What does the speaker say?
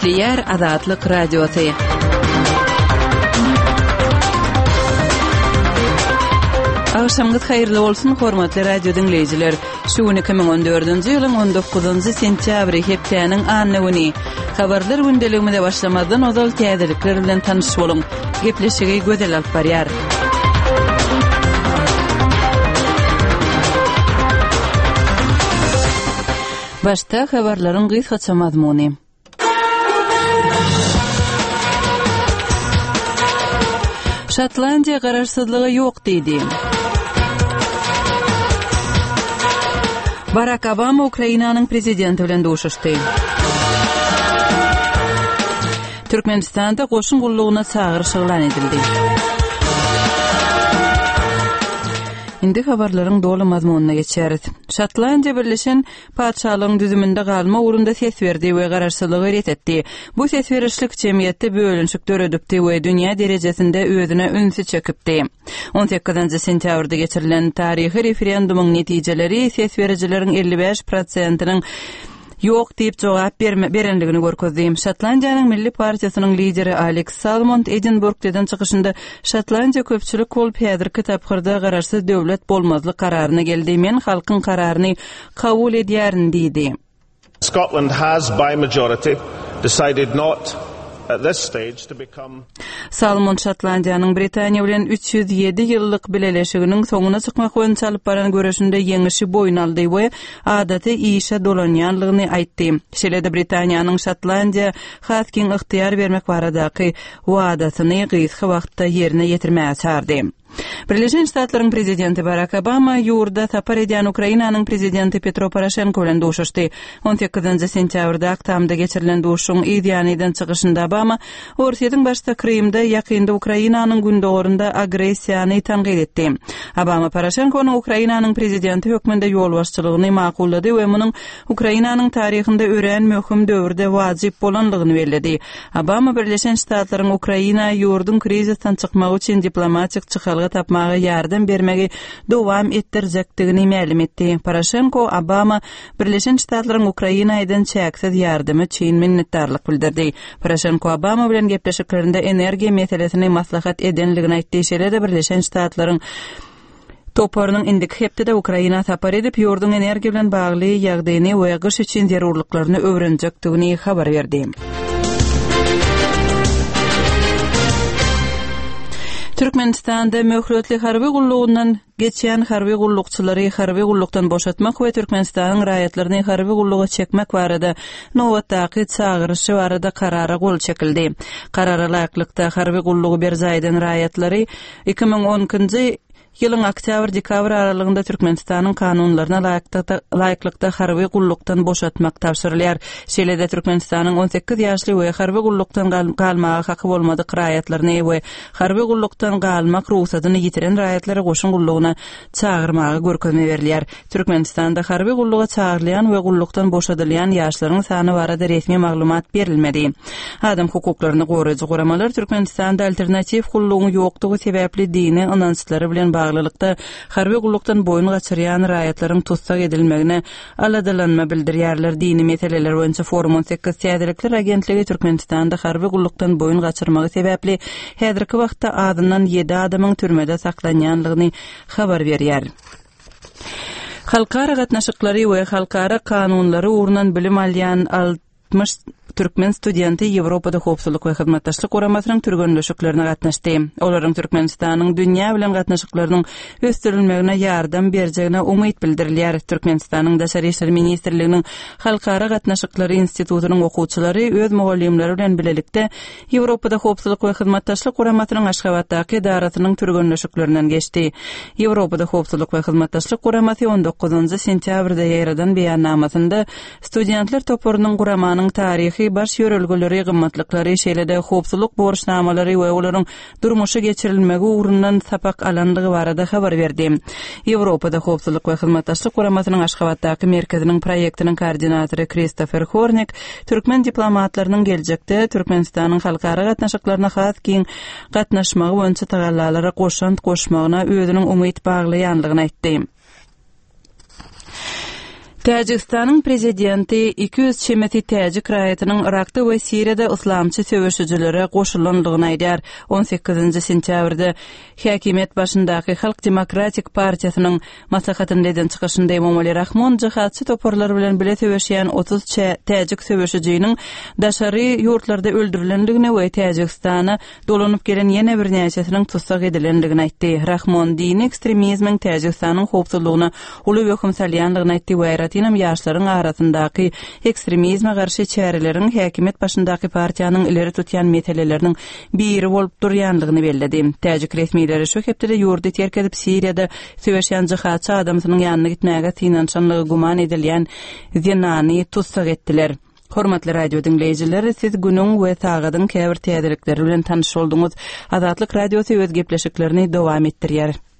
Eşliyer Azatlyk Radiosy. Akşamınız hayırlı olsun, hormatly radio dinleyijiler. Şu 2014-nji ýylyň 19-njy sentýabry hepdeniň annygyny. Habarlar gündeliginde başlamadan ozal täzelikler bilen tanyşyp boluň. Gepleşigi gözel alyp barýar. Başta habarlaryň gysgaça mazmuny. Şotlandiýa garaşsyzlygy ýok diýdi. Barack Obama Ukrainanyň prezidenti bilen duşuşdy. Türkmenistanda goşun gullugyna çağırış elan edildi. Indi habarlaryň dolu mazmununa geçeriz. Şotlandiýa Birleşen Padşalygyň düzüminde galma urunda ses berdi we garaşsyzlygy retetdi. Bu ses berişlik jemgyýetde bölünşik döredipdi we dünýä derejesinde özüne ünsü çekipdi. 18-nji sentýabrda geçirilen taryhy referendumuň netijeleri ses berijileriň 55%-nyň ýok diýip jogap berenligini görkezdi. Şotlandiýanyň Milli Partiýasynyň lideri Alex Salmond Edinburg'dan çykyşynda Şotlandiýa köpçülik bolup häzirki tapgyrda garaşsyz döwlet bolmazlyk kararyna geldi. Men halkyň kararyny kabul edýärin diýdi. Scotland has by majority decided not at this stage to become Salmond Şotlandiýanyň Britaniýa bilen 307 ýyllyk bileleşiginiň soňuna çykmak üçin çalyp baran görüşünde ýeňişi boyun aldy we adaty işe dolanýanlygyny aýtdy. Şeýle-de Britaniýanyň Şotlandiýa haskin yktyýar bermek baradaky wadatyny gysga wagtda ýerine ýetirmäge çağırdy. Birleşen Ştatlaryň prezidenti Barack Obama ýurda tapar edýän Ukrainanyň prezidenti Petro Poroshenko bilen duşuşdy. 18-nji sentýabrda Aktamda geçirilen duşuň ideýanydan çykyşynda Obama Orsiýatyň başda Krymda ýakynda Ukrainanyň gündogorunda agressiýany tanqid etdi. Obama Poroshenkonyň Ukrainanyň prezidenti hökmünde ýol başçylygyny makullady we munyň Ukrainanyň taryhynda ören möhüm döwürde wajyp bolanlygyny bellädi. Obama Birleşen Ştatlaryň Ukraina ýurdun krizisden çykmak üçin diplomatik çykalygy tapmagy ýardam bermegi dowam etdirjekdigini ma'lum etdi. Poroshenko Obama Birleşen Ştatlaryň Ukrainadan çäksiz ýardamy üçin minnetdarlyk bildirdi. Poroshenko Obama bilen gepleşiklerinde energiýa meselesini maslahat edenligini aýtdy. Şeýle-de Birleşen Ştatlaryň toparynyň indik hepde Ukraina tapar edip ýurdun energiýa bilen bagly ýagdaýyny we gyş üçin zerurlyklaryny öwrenjekdigini habar berdi. Türkmenistanda möhretli harby gullugundan geçýän harby gullukçylary harby gullukdan boşatmak we Türkmenistanyň raýatlaryny harby gulluga çekmek barada nowatdaky çağırışı barada karara gol çekildi. Karara laýyklykda harby gullugy berzaýdan raýatlary 2010-njy ýylyň oktyabr-dekabr aralygynda Türkmenistanyň kanunlaryna laýyklykda harby gullukdan boşatmak tapşyrylýar. Şeýle-de Türkmenistanyň 18 ýaşly we harby gullukdan galmaga haky bolmadyk raýatlaryny we harby gullukdan galmak ruhsatyny ýitiren raýatlary goşun gullugyna çağırmagy görkezme berilýär. Türkmenistanda harby gulluga çağırylýan we gullukdan boşadylýan ýaşlaryň sany barada resmi maglumat berilmedi. Adam hukuklaryny goraýjy goramalar Türkmenistanda alternativ gullugyň ýokdugy sebäpli dini anançlary bilen bağlılıkta harby gullukdan boyun gaçyrýan raýatlaryň tutsak edilmegine aladalanma bildirýärler. Dini meseleler boýunça forum 18 täzelikler agentligi Türkmenistanda harby gullukdan boyun gaçyrmagy sebäpli häzirki wagtda adından 7 adamyň türmede saklanýanlygyny habar berýär. Halkara gatnaşyklary we halkara kanunlary urnan bilim alýan 60 Türkmen studenti Ýewropada howpsuzlyk we hyzmatdaşlyk goramasynyň türgünleşiklerine gatnaşdy. Olaryň Türkmenistanyň dünýä bilen gatnaşyklarynyň ösdürilmegine ýardam berjegine umyt bildirilýär. Türkmenistanyň Daşary işler ministrliginiň halkara gatnaşyklary institutynyň okuwçylary öz mugallimleri bilen bilelikde Ýewropada howpsuzlyk we hyzmatdaşlyk goramasynyň Aşgabatdaky daratynyň türgünleşiklerinden geçdi. Ýewropada howpsuzlyk we hyzmatdaşlyk goramasy 19-njy sentýabrda ýaradan beýannamasynda studentler toparynyň goramanyň taryhy baş ýörelgeleri gymmatlyklary şeýle-de howpsuzlyk borçnamalary we olaryň durmuşy geçirilmegi urundan sapak alanlygy barada habar berdi. Ýewropada howpsuzlyk we hyzmatdaşlyk goramasynyň Aşgabatdaky merkeziniň proýektiniň koordinatory Christopher Hornek türkmen diplomatlarynyň geljekde Türkmenistanyň halkara gatnaşyklaryna has kiň gatnaşmagy boýunça tagallalara goşmagyna özüniň umyt baglaýanlygyny aýtdy. Täjikistanyň prezidenti 200 çemeti Täjik raýatynyň Irakda we Siriýada islamçy söwüşçülere goşulanlygyny aýdýar. 18 sentýabrda häkimet başyndaky Halk Demokratik Partiýasynyň maslahatynda eden çykyşynda Emomali Rahmon jihatçy toparlar bilen bile söwüşýän 30 Täjik söwüşçüjiniň daşary ýurtlarda öldürilenligine we Täjikistana dolanyp gelen ýene bir näçesiniň tutsak edilenligini aýtdy. Rahmon dini ekstremizmiň Täjikistanyň howpsuzlygyna uly hökm salýanlygyny aýtdy we Tinam ýaşlaryň arasyndaky ekstremizme garşy çäreleriň häkimet başyndaky partiýanyň ileri tutýan meseleleriniň biri bolup durýanlygyny bellädi. Täjik resmiýetleri şu hepde ýurdu terk edip Siriýada söwüşýän jihatçy adamsynyň ýanyna gitmäge tynançanlygy guman edilýän Zenani tutsak etdiler. Hormatly radio dinleýijiler, siz günüň we tagadyň käbir täzelikleri bilen tanyş bolduňyz. Azatlyk radiosu öz gepleşiklerini dowam etdirýär.